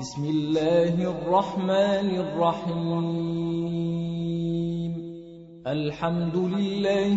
بسم الله الرحمن الرحيم الحمد لله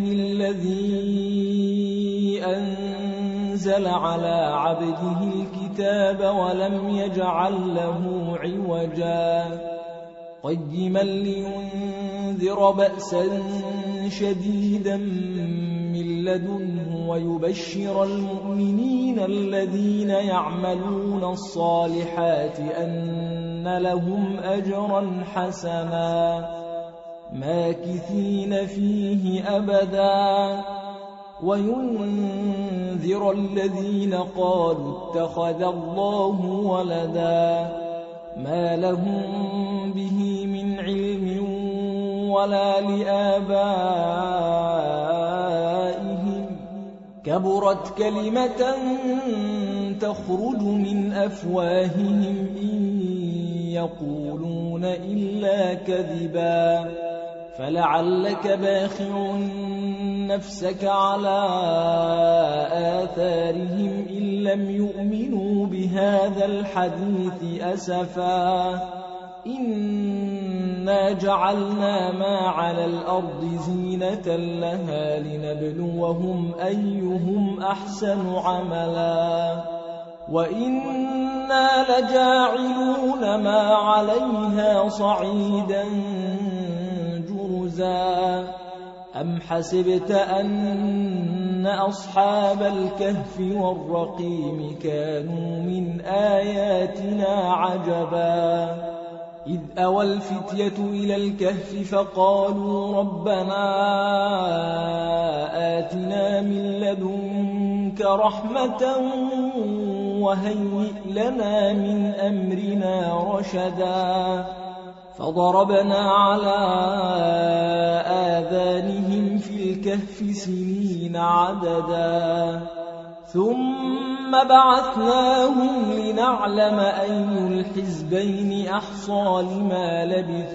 الذي أنزل على عبده الكتاب ولم يجعل له عوجا قيما لينذر بأسا شديدا من لدنه ويبشر المؤمنين الذين يعملون الصالحات أن لهم أجرا حسنا ماكثين فيه أبدا وينذر الذين قالوا اتخذ الله ولدا ما لهم به من علم ولا لآبائهم كبرت كلمة تخرج من أفواههم إن يقولون إلا كذبا فلعلك باخع نفسك على آثارهم إن لم يؤمنوا بهذا الحديث أسفا إنا جعلنا ما على الأرض زينة لها لنبلوهم أيهم أحسن عملا وإنا لجاعلون ما عليها صعيدا جرزا أم حسبت أن أصحاب الكهف والرقيم كانوا من آياتنا عجبا إذ أوى الفتية إلى الكهف فقالوا ربنا آتنا من لدنك رحمة وهيئ لنا من أمرنا رشدا فضربنا على آذانهم في الكهف سنين عددا ثم بعثناهم لنعلم أي الحزبين أحصى لما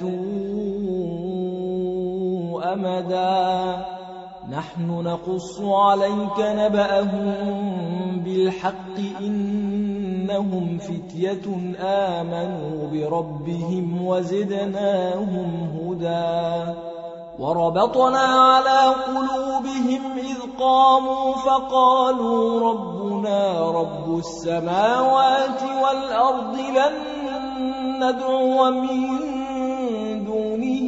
لبثوا أمدا نحن نقص عليك نبأهم بالحق إنهم فتية آمنوا بربهم وزدناهم هدى وربطنا على قلوبهم إذ قاموا فقالوا ربنا رب السماوات والأرض لن ندعو من دونه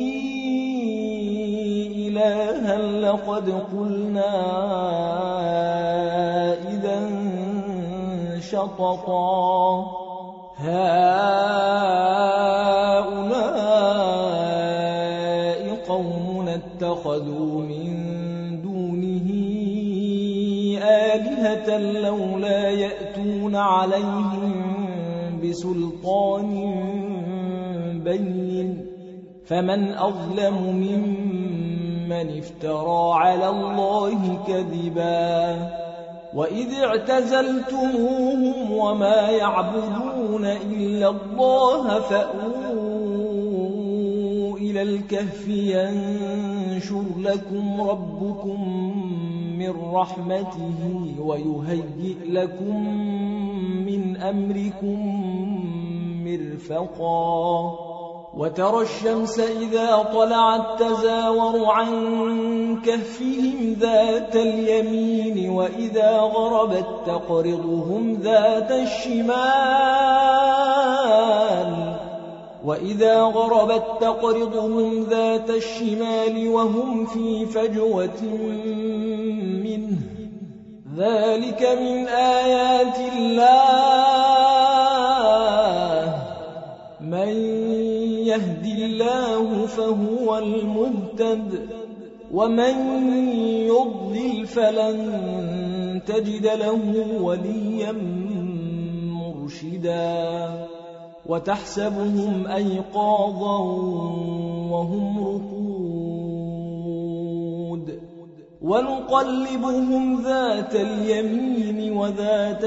إلها لقد قلنا إذا شططا هؤلاء قوم اتخذوا من دونه آلهة لولا يأتون عليهم بسلطان بين فمن أظلم ممن افترى على الله كذبا وإذ اعتزلتموهم وما يعبدون إلا الله فأووا إلى الكهف ينشر لكم ربكم من رحمته ويهيئ لكم من أمركم مرفقا وترى الشمس إذا طلعت تزاور عن كهفهم ذات اليمين وإذا غربت تقرضهم ذات الشمال وهم في فجوة منه ذلك من آيات الله من يهد الله فهو المهتد ومن يضلل فلن تجد له وليا مرشدا وتحسبهم أيقاظا وهم رقود ونقلبهم ذات اليمين وذات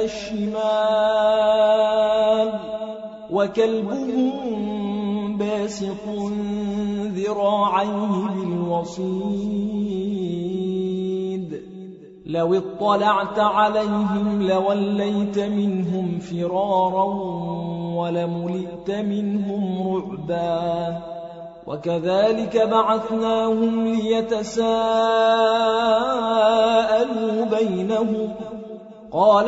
الشمال وكلبهم باسط ذراعيه بالوصيد لو اطلعت عليهم لوليت منهم فرارا ولملئت منهم رعبا وكذلك بعثناهم ليتساءلوا بينهم قال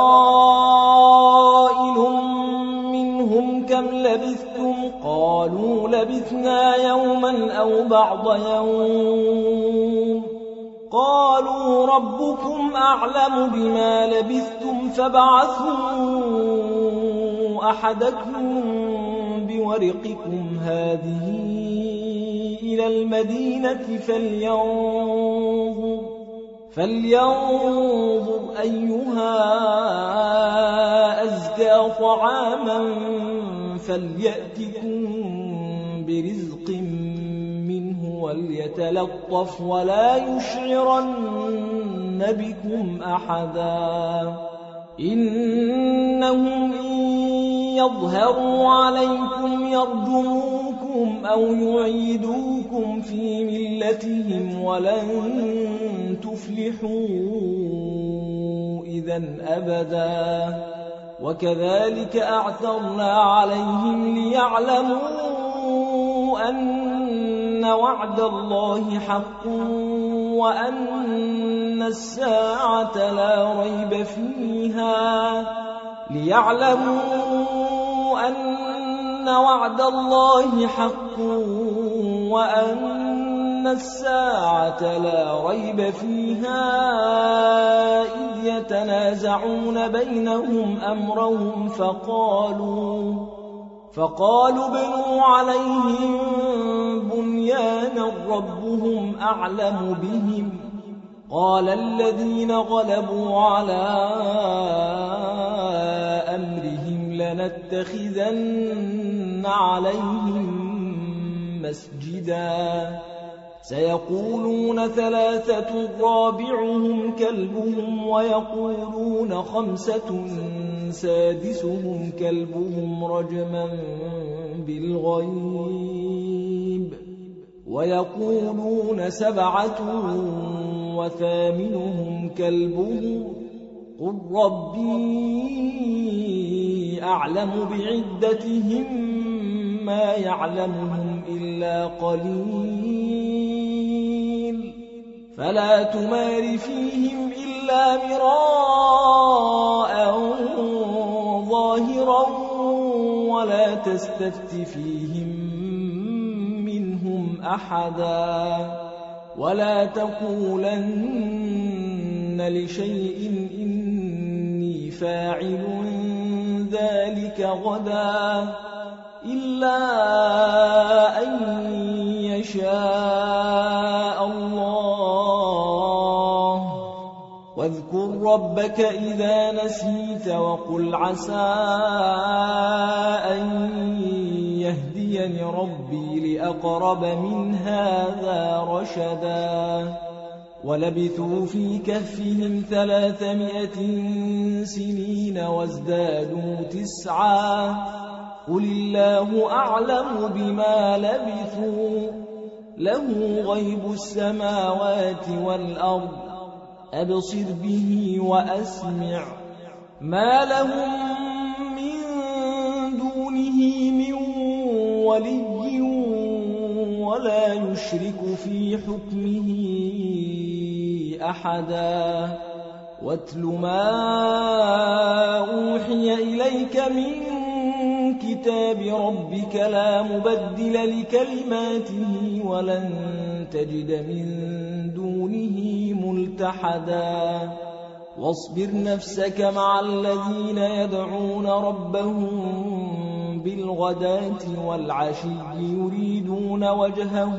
قائل منهم كم لبثتم قالوا لبثنا يوما أو بعض يوم قالوا ربكم أعلم بما لبثتم فابعثوا أحدكم بورقكم هذه إلى المدينة فلينظر أيها أزكى طعاما فليأتكم برزق منه وليتلطف ولا يشعرن بكم أحدا إنهم إن يظهروا عليكم يرجموكم أو يعيدوكم في ملتهم ولن تفلحوا إذن أبدا وكذلك أعثرنا عليهم ليعلموا أن وعد الله حق وأن الساعة لا ريب فيها ليعلموا أن وعد الله حق وأن الساعة لا ريب فيها إذ يتنازعون بينهم أمرهم فقالوا بنوا عليهم بنيانا ربهم أعلم بهم قال الذين غلبوا على أمرهم لنتخذن عليهم مسجدا سيقولون 3 رابعهم كلبهم ويقولون 5 سادسهم كلبهم رجما بالغيب ويقولون 7 وثامنهم كلبهم قل ربي أعلم بعدتهم ما يعلمهم إلا قليل فلا تمار فيهم إلا مراء ظاهرا ولا تستفت فيهم منهم أحدا ولا تقولن لشيء إني فاعل ذلك غدا إلا أن يشاء الله واذكر ربك إذا نسيت وقل عسى أن يهديني ربي لأقرب من هذا رشدا ولبثوا في كهفهم 300 سنين وازدادوا 9 قل الله أعلم بما لبثوا له غيب السماوات والأرض أبصر به وأسمع ما لهم من دونه من ولي ولا يشرك في حكمه أحدا واتل ما أوحي إليك من كتاب ربك لا مبدل لكلماته ولن تجد من دونه ملتحدا واصبر نفسك مع الذين يدعون ربهم بالغداة والعشي يريدون وجهه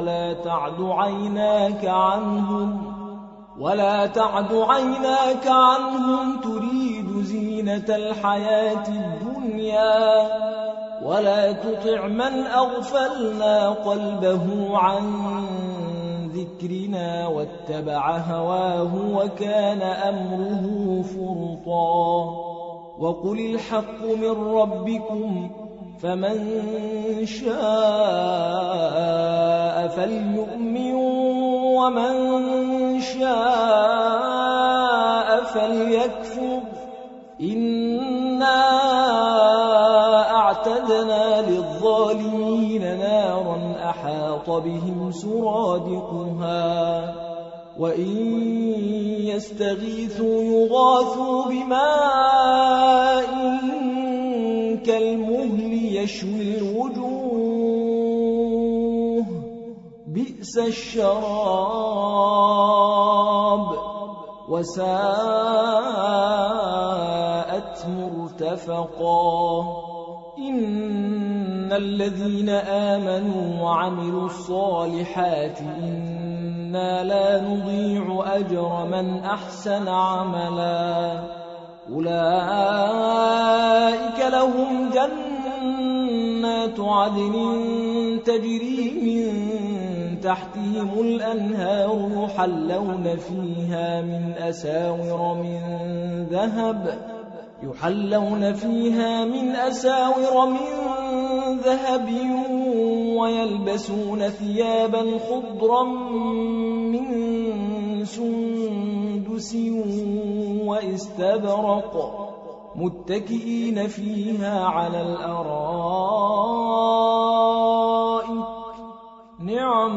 ولا تعد عيناك عنهم تريد زينة الحياة الدنيا ولا تطع من أغفلنا قلبه عن ذكرنا واتبع هواه وكان أمره فرطا وقل الحق من ربكم فمن شاء فليؤمن ومن شاء فليكفر إنا أعتدنا للظالمين نارا أحاط بهم سرادقها وإن يستغيثوا يغاثوا بماء كالمهل يشوي الوجوه بئس الشراب وساءت مرتفقا إن الذين آمنوا وعملوا الصالحات إنا لا نضيع أجر من أحسن عملا أولئك لهم جنات عدن تجري من تحتهم الأنهار يحلون فيها من أساور من ذهب ويلبسون ثيابا خضرا من سندس واستبرق متكئين فيها على الأرائك نعم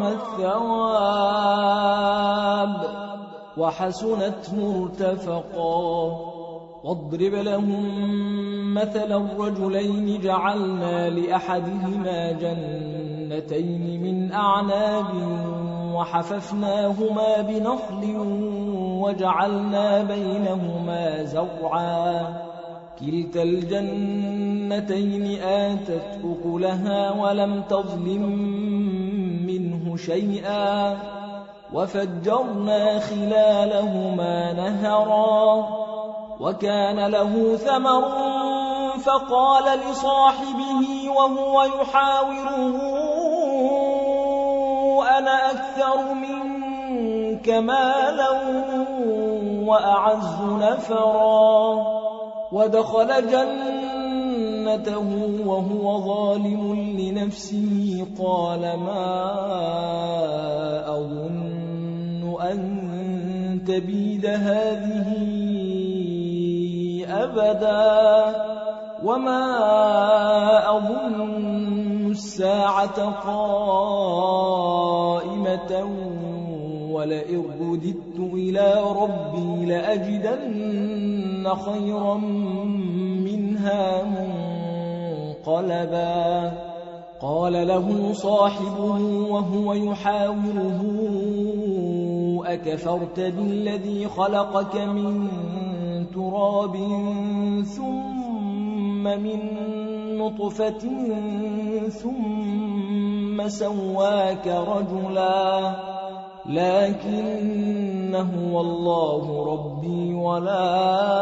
الثواب وحسنت مرتفقا واضرب لهم مثل الرجلين جعلنا لأحدهما جنتين من أعناب وحففناهما بنخل وجعلنا بينهما زرعا كلتا الجنتين آتت أكلها ولم تظلم منه شيئا وفجرنا خلالهما نهرا وكان له ثمر فقال لصاحبه وهو يحاوره أنا أكثر منك مالا وأعز نفرا ودخل جنته وهو ظالم لنفسه قال ما أظن أن تبيد هذه أبدا وما أظن الساعة قائمة ولئن رددت إلى ربي لأجدن خيرا منها منقلبا قال له صاحبه وهو يحاوره أكفرت بالذي خلقك من تراب ثم من نطفة ثم سواك رجلا لكن هو الله ربي ولا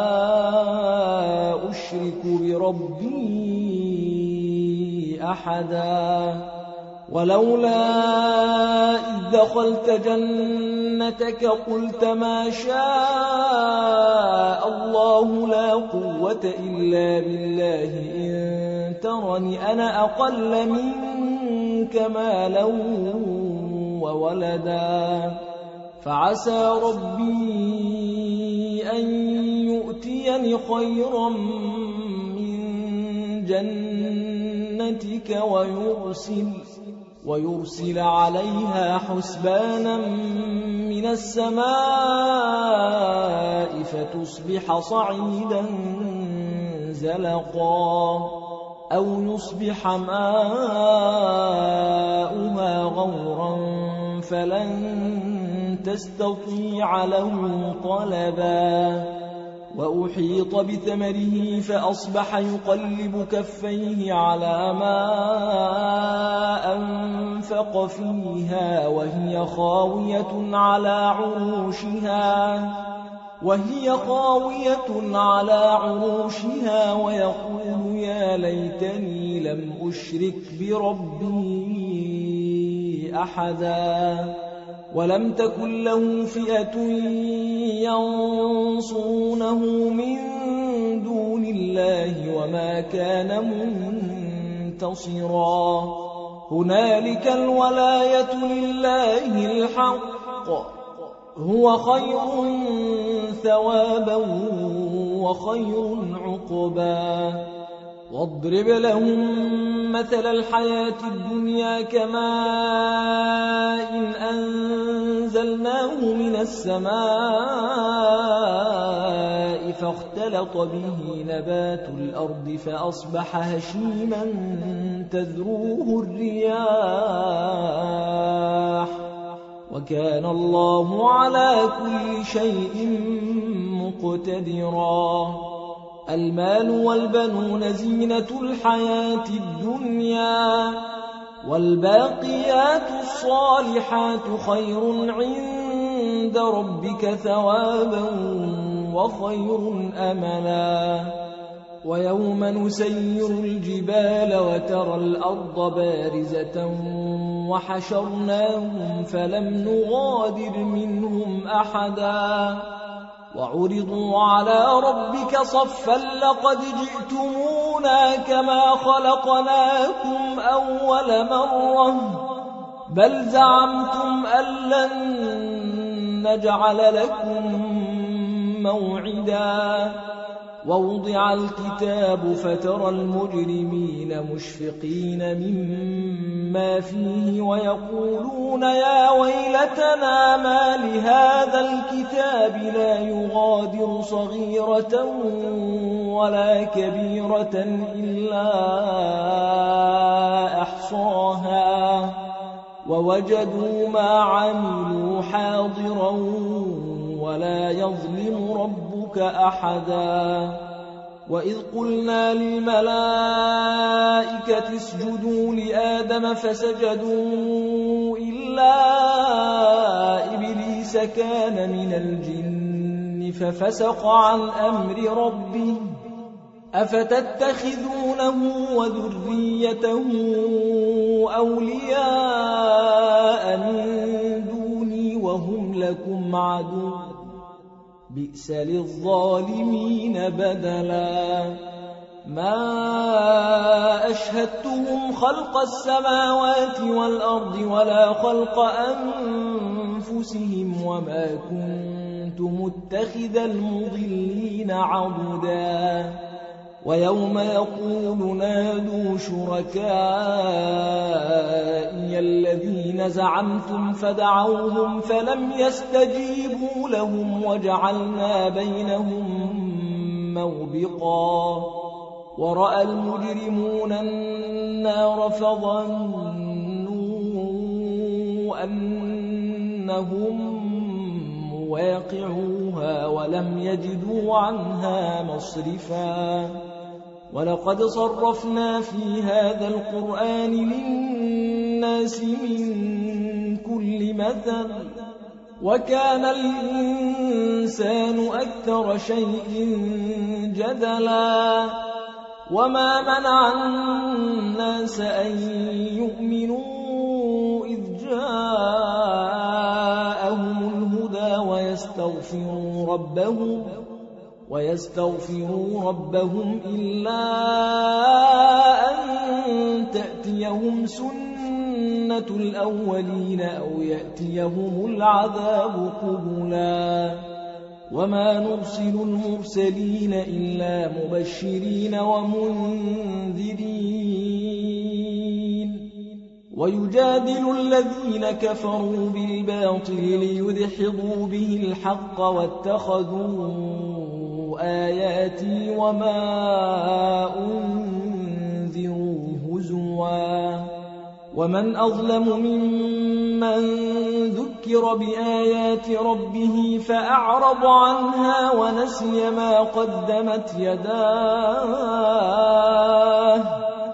أشرك بربي أحدا ولولا إذ دخلت جنتك قلت ما شاء الله لا قوة إلا بالله إن ترني أنا أقل منك مالا وولدا فعسى ربي أن يؤتيني خيرا من جنتك ويرسل عليها حسبانا من السماء فتصبح صعيدا زلقا أو يصبح ماؤها غورا فلن تستطيع له طلبا وأحيط بثمره فأصبح يقلب كفيه على ما أنفق فيها وهي خاوية على عروشها ويقول يا ليتني لم أشرك بربي أحدا ولم تكن له فئة ينصرونه من دون الله وما كان منتصرا هنالك الولاية لله الحق هو خير ثوابا وخير عقبا واضرب لهم مثل الحياة الدنيا كماء إن أنزلناه من السماء فاختلط به نبات الأرض فأصبح هشيما تذروه الرياح وكان الله على كل شيء مقتدرا المال والبنون زينة الحياة الدنيا والباقيات الصالحات خير عند ربك ثوابا وخير أملا ويوم نسير الجبال وترى الأرض بارزة وحشرناهم فلم نغادر منهم أحدا وعرضوا على ربك صفا لقد جئتمونا كما خلقناكم أول مرة بل زعمتم أن لن نجعل لكم موعدا ووضع الكتاب فترى المجرمين مشفقين مما فيه ويقولون يا ويلتنا ما لهذا الكتاب لا يغادر صغيرة ولا كبيرة إلا أحصاها ووجدوا ما عملوا حاضرا ولا يظلم ربك أحدا وإذ قلنا للملائكة اسجدوا لآدم فسجدوا إلا إبليس كان من الجن ففسق عن أمر ربه أفتتخذونه وذريته أولياء من دوني وهم لكم عدو بئس للظالمين بدلا ما أشهدتهم خلق السماوات والأرض ولا خلق أنفسهم وما كنت متخذ المضلين عضدا ويوم يقول نادوا شركائي الذين زعمتم فدعوهم فلم يستجيبوا لهم وجعلنا بينهم موبقا ورأى المجرمون النار فظنوا أنهم واقعوها ولم يجدوا عنها مصرفا ولقد صرفنا في هذا القرآن للناس من كل مثل وكان الإنسان أكثر شيء جدلا وما منع الناس أن يؤمنوا إذ جاءهم الهدى ويستغفروا ربهم إلا أن تأتيهم سنة الأولين أو يأتيهم العذاب قبلا وما نرسل المرسلين إلا مبشرين ومنذرين ويجادل الذين كفروا بالباطل ليدحضوا به الحق واتخذوا آياتي وما أنذروا هزوا ومن أظلم ممن ذكر بآيات ربه فأعرض عنها ونسي ما قدمت يداه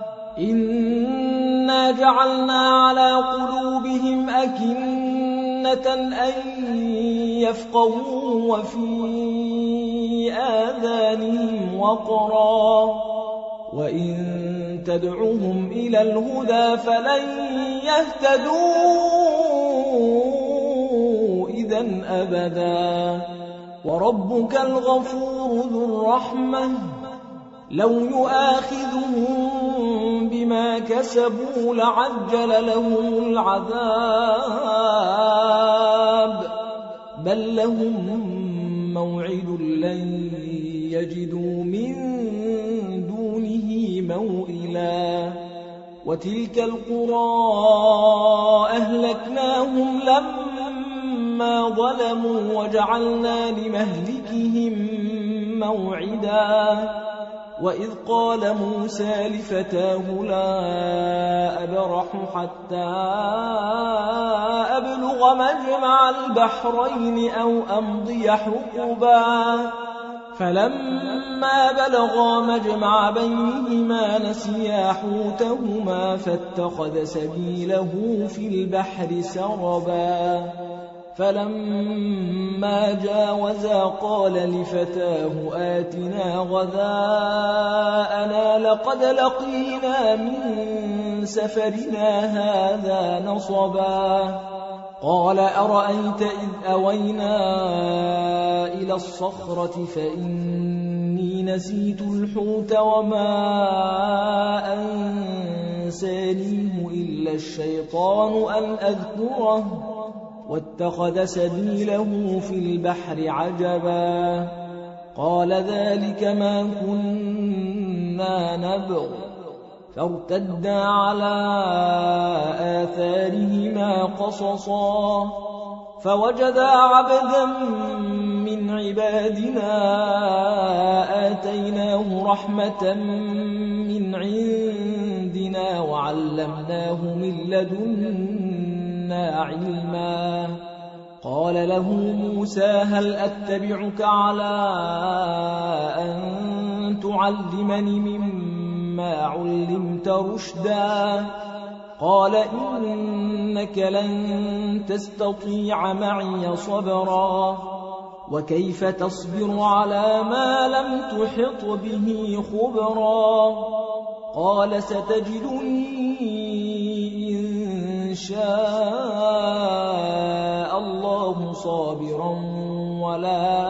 إنا جعلنا على قلوبهم أكنة أن يفقهوا وفي آذانهم وقرا وإن تدعوهم إلى الهدى فلن يهتدوا إذن أبدا وربك الغفور ذو الرحمة لو يؤاخذهم بما كسبوا لعجل لهم العذاب بل لهم موعد لن يجدوا من دونه موئلا وتلك القرى أهلكناهم لما ظلموا وجعلنا لمهلكهم موعدا وإذ قال موسى لفتاه لا أبرح حتى أبلغ مجمع البحرين أو أمضي حقبا فلما بلغا مجمع بينهما نسيا حوتهما فاتخذ سبيله في البحر سربا فلما جاوزا قال لفتاه آتنا غداءنا لقد لقينا من سفرنا هذا نصبا قال أرأيت إذ أوينا إلى الصخرة فإني نسيت الحوت وما أنسانيه إلا الشيطان أن أذكره واتخذ سبيله في البحر عجبا قال ذلك ما كنا نبغ فارتدا على آثارهما قصصا فوجدا عبدا من عبادنا آتيناه رحمة من عندنا وعلمناه من لدنا علما قال له موسى هل أتبعك على أن تعلمني مما علمت رشدا قال إنك لن تستطيع معي صبرا وكيف تصبر على ما لم تحط به خبرا قال ستجدني إن شاء الله صابرا ولا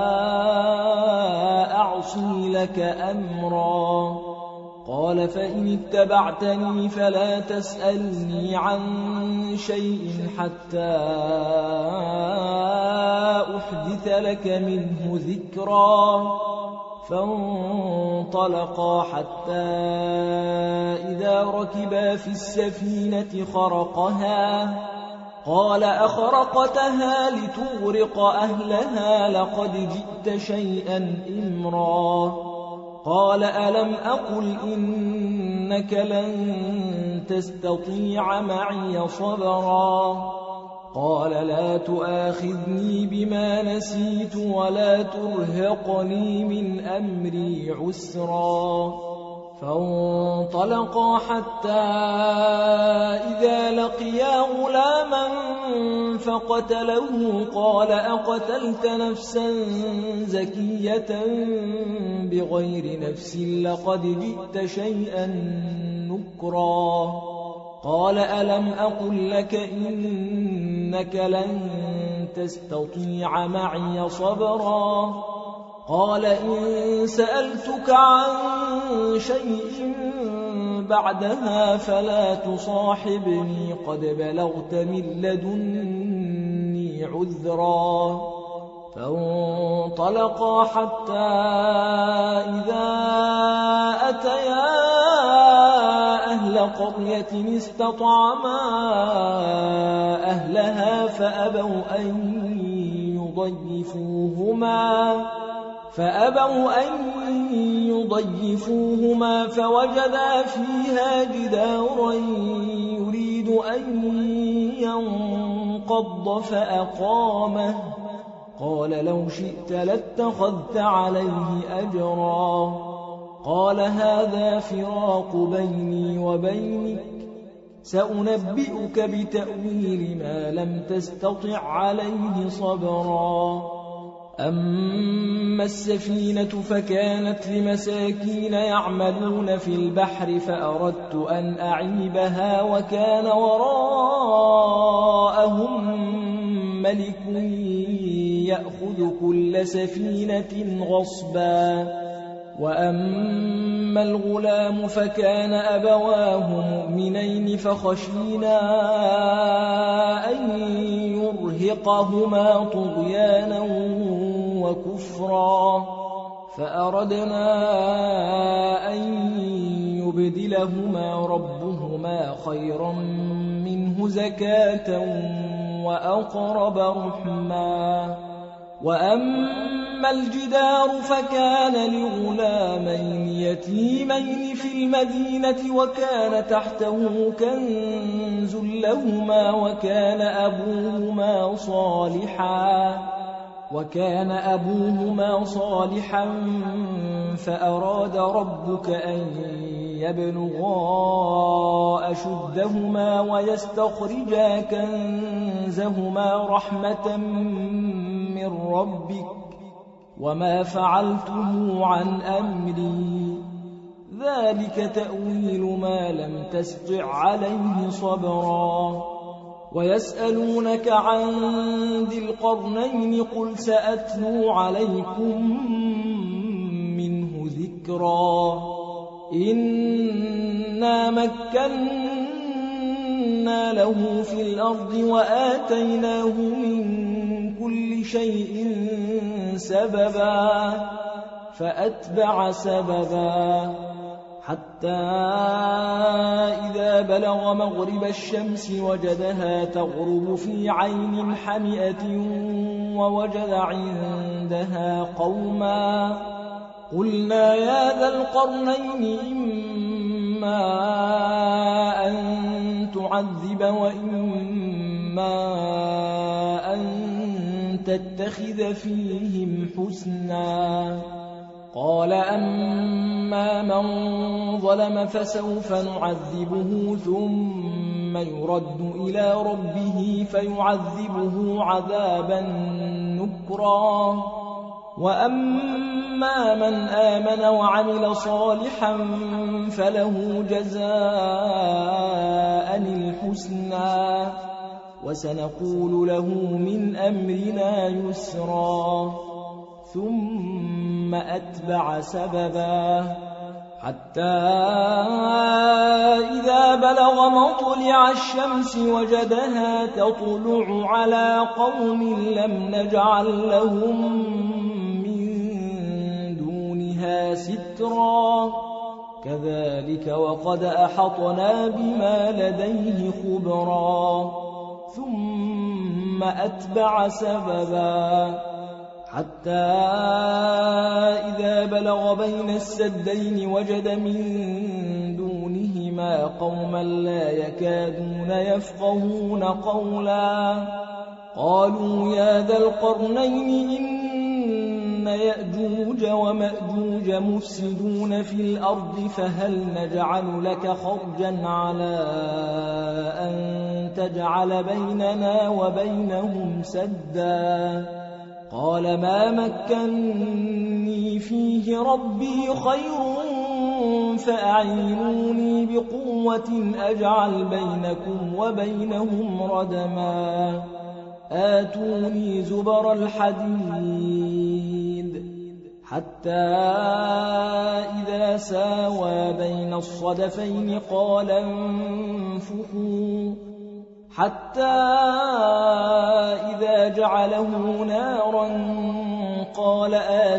أعصي لك أمرا قال فإن اتبعتني فلا تسألني عن شيء حتى أحدث لك منه ذكرا فانطلقا حتى إذا ركبا في السفينة خرقها قال أخرقتها لتغرق أهلها لقد جئت شيئا إمرا قال ألم أقل إنك لن تستطيع معي صبرا قال لا تؤاخذني بما نسيت ولا ترهقني من أمري عسرا فانطلقا حتى إذا لقيا غلاما فقتله قال أقتلت نفسا زكية بغير نفس لقد جئت شيئا نكرا قال ألم أقل لك إنك لن تستطيع معي صبرا قال إن سألتك عن شيء بعدها فلا تصاحبني قد بلغت من لدني عذرا فانطلقا حتى إذا أتيا أهل قرية استطعما أهلها فأبوا أن يضيفوهما فوجدا فيها جدارا يريد أن ينقض فأقامه قال لو شئت لاتخذت عليه أجرا قال هذا فراق بيني وبينك سأنبئك بتأويل ما لم تستطع عليه صبرا أما السفينة فكانت لمساكين يعملون في البحر فأردت أن أعيبها وكان وراءهم ملك يأخذ كل سفينة غصبا وأما الغلام فكان أبواه مؤمنين فخشينا أن يرهقهما طغيانا وكفرا فأردنا أن يبدلهما ربهما خيرا منه زكاة وأقرب رحما وأما الجدار فكان لغلامين يتيمين في المدينة وكان تحته كنز لهما وكان أبوهما صالحا فأراد ربك أن يبلغا أشدهما ويستخرجا كنزهما رحمة من ربك وما فعلته عن أمري ذلك تأويل ما لم تستطع عليه صبرا ويسألونك عن ذي القرنين قل سأتلو عليكم منه ذكرا إنا مكنا له في الأرض وآتيناه من كل شيء سببا فأتبع سببا حتى إذا بلغ مغرب الشمس وجدها تغرب في عين حمئة ووجد عندها قوما قلنا يا ذا القرنين إما أن تعذب وإما أن تتخذ فيهم حسنا قال أما من ظلم فسوف نعذبه ثم يرد إلى ربه فيعذبه عذابا نكرا وأما من آمن وعمل صالحا فله جزاء الحسنى وسنقول له من أمرنا يسرا ثم أتبع سببا حتى إذا بلغ مطلع الشمس وجدها تطلع على قوم لم نجعل لهم من دونها سترا كذلك وقد أحطنا بما لديه خبرا ثم أتبع سببا حتى إذا بلغ بين السدين وجد من دونهما قوما لا يكادون يفقهون قولا قالوا يا ذا القرنين إن يأجوج ومأجوج مفسدون في الأرض فهل نجعل لك خرجا على أن تجعل بيننا وبينهم سدا قال ما مكنني فيه ربي خير فأعينوني بقوة أجعل بينكم وبينهم ردما آتوني زبر الحديد حتى إذا ساوى بين الصدفين قال انفخوا حتى إذا جعله نارا قال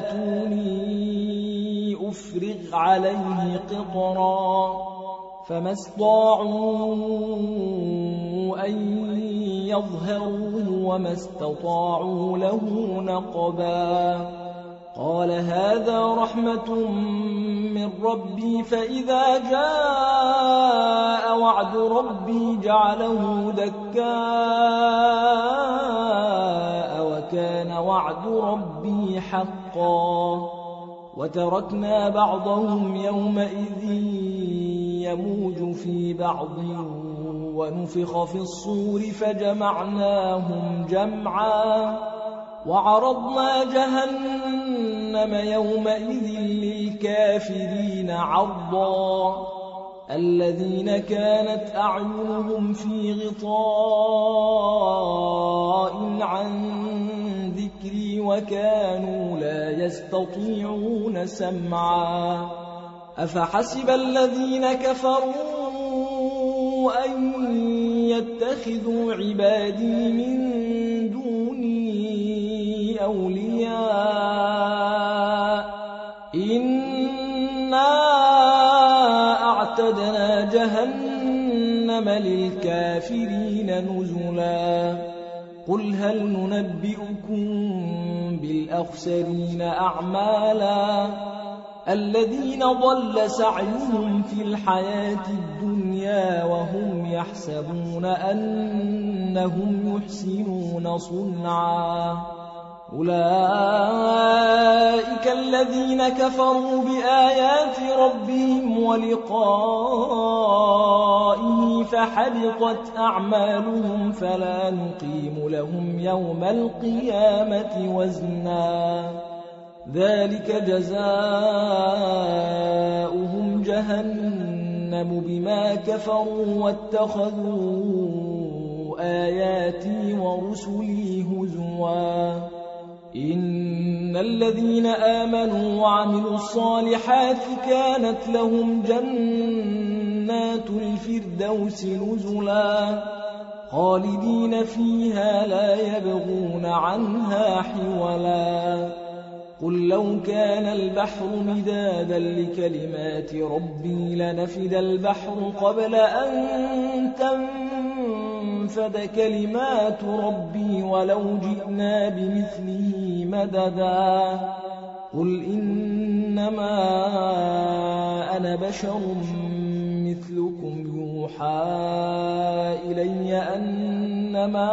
آتوني أفرغ عليه قطرا فما استطاعوا أن يظهروه وما استطاعوا له نقبا قال هذا رحمة من ربي فإذا جاء وعد ربي جعله دكاء وكان وعد ربي حقا وتركنا بعضهم يومئذ يموج في بعض ونفخ في الصور فجمعناهم جمعا وعرضنا جهنم يومئذ للكافرين عرضا الذين كانت أعينهم في غطاء عن ذكر ذكري وكانوا لا يستطيعون سمعا أفحسب الذين كفروا أن يتخذوا عبادي من دوني أولياء إنا أعتدنا جهنم للكافرين نزلا قل هل ننبئكم بالأخسرين أعمالا الذين ضل سعيهم في الحياة الدنيا وهم يحسبون أنهم يحسنون صنعا أولئك الذين كفروا بآيات ربهم ولقائه فحبطت أعمالهم فلا نقيم لهم يوم القيامة وزنا ذلك جزاؤهم جهنم بما كفروا واتخذوا آياتي ورسلي هزوا إن الذين آمنوا وعملوا الصالحات كانت لهم جنات الفردوس نزلا خالدين فيها لا يبغون عنها حولا قل لو كان البحر مدادا لكلمات ربي لنفد البحر قبل أن تنفد كلمات ربي ولو جئنا بمثله مددا قل إنما أنا بشر مثلكم يوحى إلي أنما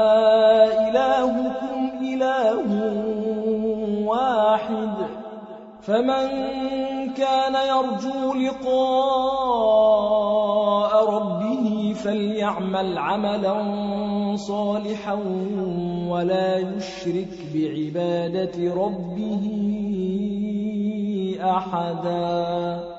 إلهكم إله واحد فمن كان يرجو لقاء ربه فليعمل عملا صالحا ولا يشرك بعبادة ربه أحدا